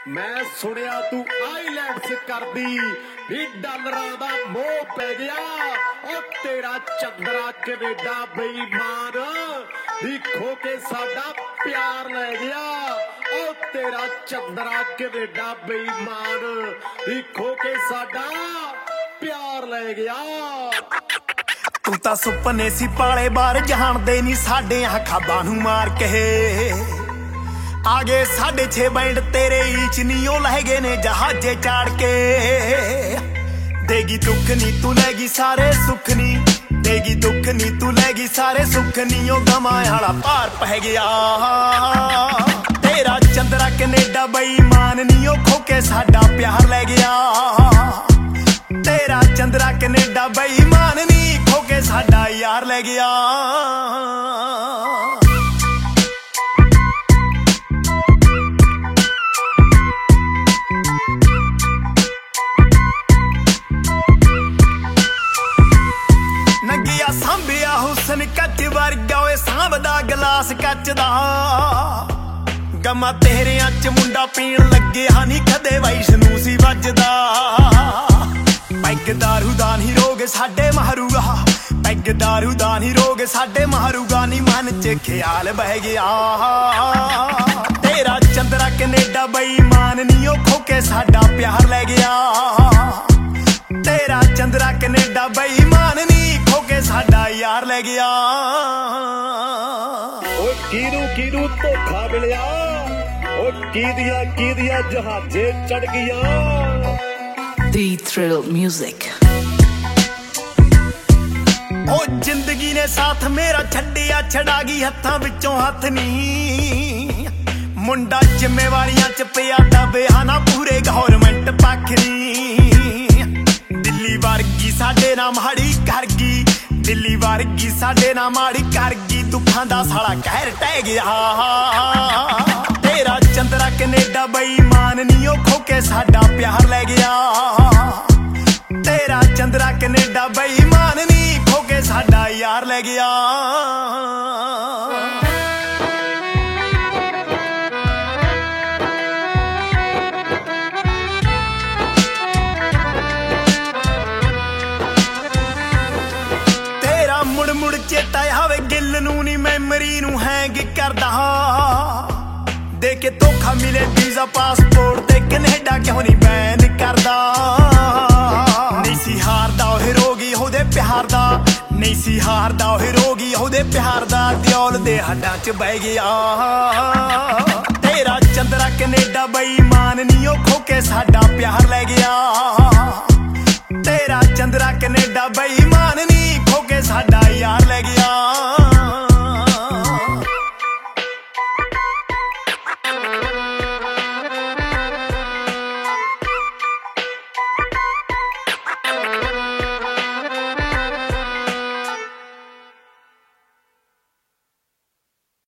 मैं सुनिया तू आईलैंड्स करदी भी डॉलरां दा मोह पै गया ओ तेरा चंद्रा कनेडा बेईमान भी खो के साडा प्यार ले गया ओ तेरा चंद्रा कनेडा बेईमान भी खो के साडा प्यार ले गया। तू तां सुपने सी पाले बार जाणदे नी साडे खाबां नूं मार के आगे 6.5 बैंड तेरे ईच नी ओ लह गए ने जहाजे चाड़ के। देगी दुख नी तू लेगी सारे सुख नी, देगी दुख नी तू लेगी सारे सुख नी ओ गमां आला भार पै गया। तेरा चंद्रा कनेडा बेईमान नी ओ खो के साडा प्यार ले गया। तेरा चंद्रा कनेडा बेईमान नी खो के साडा यार ले गया। सांभिया हुसन कच वर्गा ओए सांभदा गलास कच दा। गमा तेरियां च मुंडा पीण लगे हानी कदे वैष्णू सी वजदा। पैग दारू दा नी रोग साडे मारूगा, पैग दारू दा नी रोग साडे मारूगा नी मन च ख्याल बह गया। तेरा चंद्रा कनेडा बेईमान नी ओ खो के साडा प्यार ले गया। तेरा चंद्रा कनेडा बेईमान नी खो के साडा यार ले गया। ओ कीनू धोखा मिलिया ओ कीदिया जहाजे चढ़ गया। The Thrill Music। ओ जिंदगी ने साथ मेरा छड्डिया छड़ा गई हत्थां विचों हत्थ नी। मुंडा जिम्मेवारियां च पिया दबे हाना पूरे गवर्नमेंट पक्ख नी। दिल्ली वर्गी साडे नाल माड़ी कर गई, दिल्ली वर्गी साडे नाल माड़ी कर गई। दुखां दा साला कहर टह गया। तेरा चंद्रा कनेडा बेईमान नी ओ खो के साडा प्यार ले गया। तेरा चंद्रा कनेडा बेईमान नी खो के साडा यार ले गया। मुड़ चेता आवे गिल नू नी मैमरी नू हैंग करदा। दे के धोखा मिले वीजा पासपोर्ट ते कनेडा क्यों नी बैन करदा। नहीं सी हारदा ओह रोगी ओहदे प्यार दा, नहीं सी हारदा ओह रोगी ओहदे प्यार दा। दियोल दे हड्डां च बह गया। तेरा चंद्रा कनेडा बेईमान नी ओ खो के साडा प्यार ले